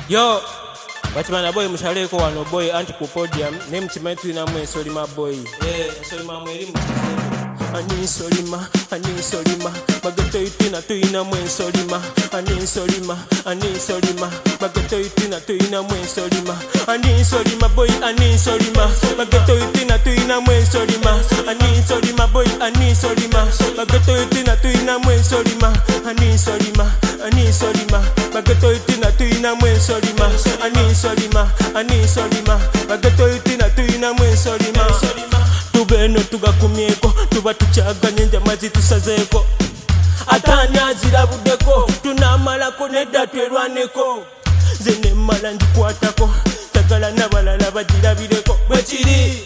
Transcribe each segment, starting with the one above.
Yo, Batman boy mushaleko wano boy anti ku podium ne mchimanyi tulina mu ensolima boy. Ensolima mweri mchimanyi. Ani solima mageto itina tuina mu ensolima. Ani solima mageto itina tuina mu ensolima. Ani solima boy ani solima mageto itina tuina mu ensolima. Ani solima boy ani solima mageto itina tuina mu ensolima. Ani solima mageto itina tuina mu ensolima. Ani solima mageto itina tuina mu ensolima. Tubeno tugakumyeko tuba tukyaganye njamazi tusazeeko atani azirabudeko tunamalako nedda twerwaneko nze nemmala njikwatako tagala n'abalala bagirabireko bwekiri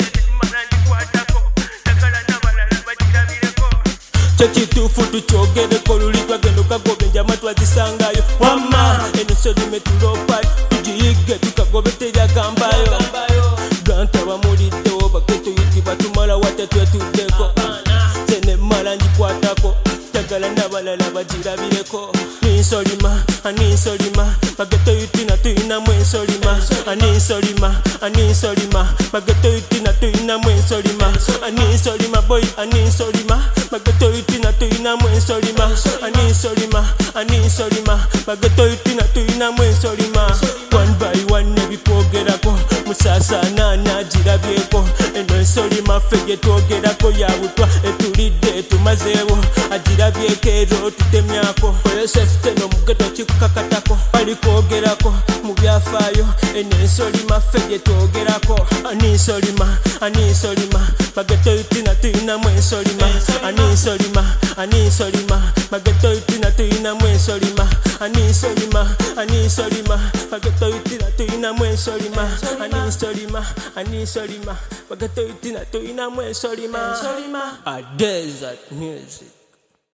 kyo kituufu tukyogereko luli twagenda okagoba enjama twazisangayo wamma enosolime tulopayo tugiyigge tukagobeterya gambayo gantaba muliddewo baketo yitibwa tumala wate twetuddeko nze nemmala njikwatako tagala n'abalala bagirabireko ani solima bageto yitina tuyinamu ensolima. Ani solima bageto yitina tuyinamu ensolima. Ani solima boy ani solima bageto yitina tuyinamu ensolima. Ani solima bageto yitina tuyinamu ensolima. One by one nebitwogerako musasana nagirabyeko eno ensolima ffe gye twogerako yabutwa etulidde tumazeewo agirabyeko ero tutemyako oyosefute n'omugeto kikukakatako bali kwogerako mu byafaayo eno ensolima ffe gye twogerako. Ani solima bageto yitina tuyinamu ensolima. Ani solima bageto yitina tuyinamu ensolima. Ani solima bageto yitina tuyinamu ensolima. Ani solima bageto yitina tuyinamu ensolima. A desert music.